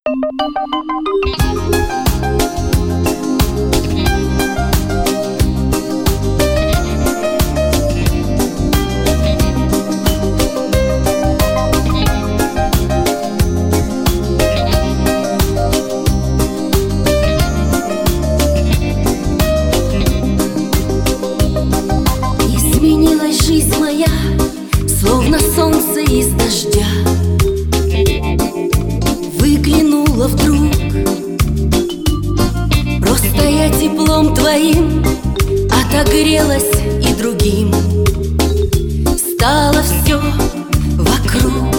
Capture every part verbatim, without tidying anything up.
Изменилась жизнь моя, словно солнце из дождя. Выглянула вдруг, просто я теплом твоим отогрелась и другим. Стало все вокруг.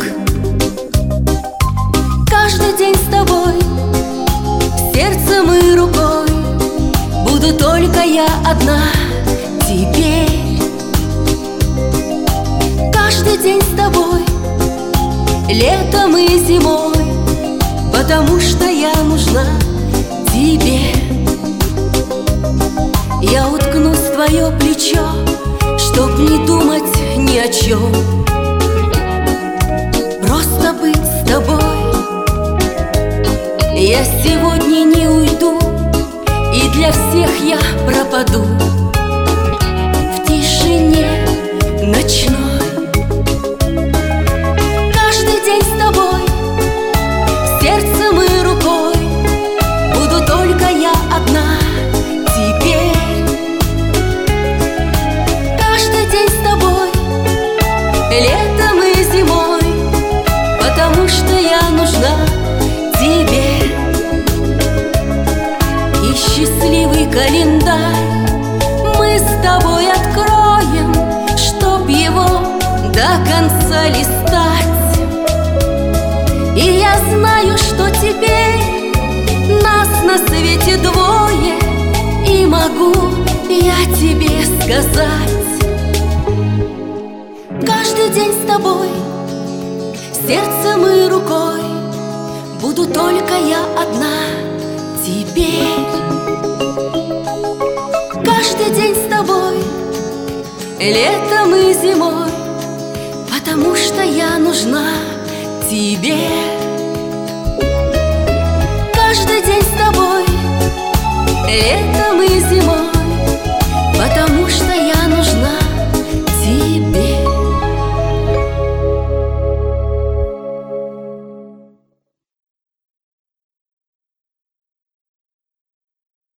Каждый день с тобой, сердцем и рукой, буду только я одна теперь. Каждый день с тобой, летом и зимой, потому что я нужна тебе. Я уткнусь в твое плечо, чтоб не думать ни о чем, просто быть с тобой. Я сегодня не уйду, и для всех я пропаду в тишине ночной. Каждый день с тобой, сердцем и рукой, буду только я одна теперь. Каждый день с тобой, летом и зимой, потому что я нужна тебе. И счастливый календарь мы с тобой откроем, чтоб его до конца листать. И я знаю, что теперь нас на свете двое, и могу я тебе сказать: каждый день с тобой, сердцем и рукой, буду только я одна теперь. Каждый день с тобой, летом и зимой, потому что я нужна тебе. Каждый день с тобой, летом и зимой,